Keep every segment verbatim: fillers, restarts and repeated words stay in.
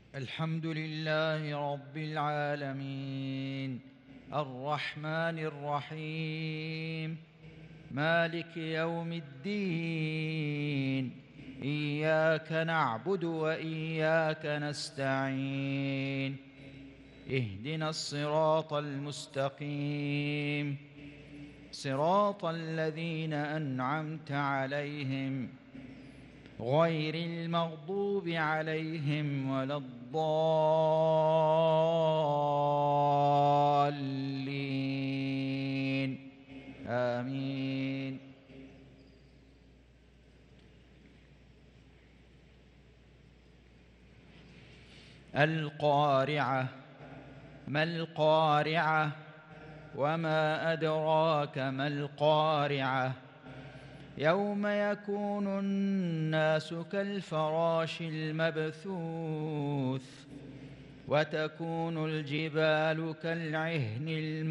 الحمد لله رب العالمين الرحمن الرحيم مالك يوم الدين إياك نعبد وإياك نستعين اهدنا الصراط المستقيم صراط الذين أنعمت عليهم غير المغضوب عليهم ولا الضالين آمين. القارعة. ما القارعة وما أدراك ما القارعة يوم يكون الناس كالفراش المبثوث وتكون الجبال كالعهن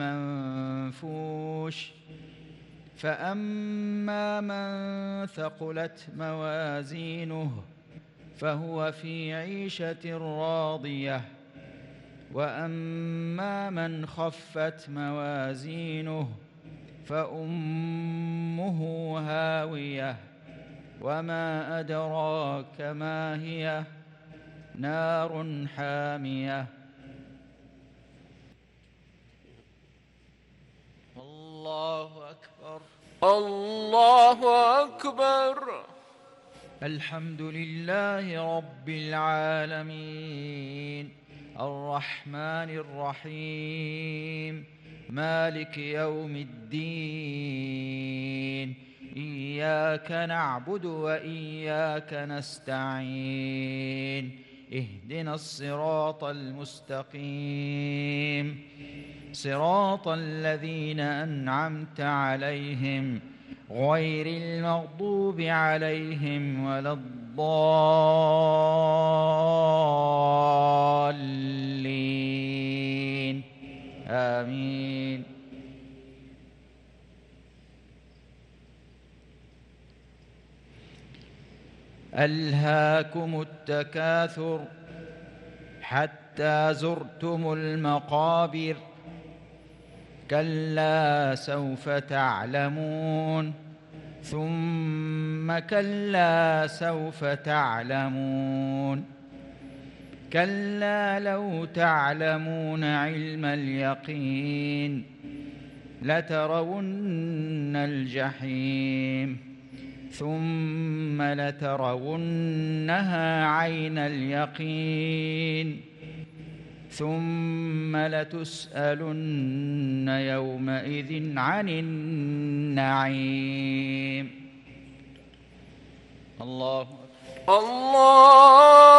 المنفوش فأما من ثقلت موازينه فهو في عيشة راضية وأما من خفت موازينه فأمه هاوية وما أدراك ما هي نار حامية. الله أكبر الله أكبر. الحمد لله رب العالمين الرحمن الرحيم مالك يوم الدين إياك نعبد وإياك نستعين اهدنا الصراط المستقيم صراط الذين أنعمت عليهم غير المغضوب عليهم ولا الضالين آمين. ألهاكم التكاثر حتى زرتم المقابر كلا سوف تعلمون ثم كلا سوف تعلمون كلا لو تعلمون علم اليقين لترون الجحيم ثم لترونها عين اليقين ثم لتسألن يومئذ عن النعيم. الله الله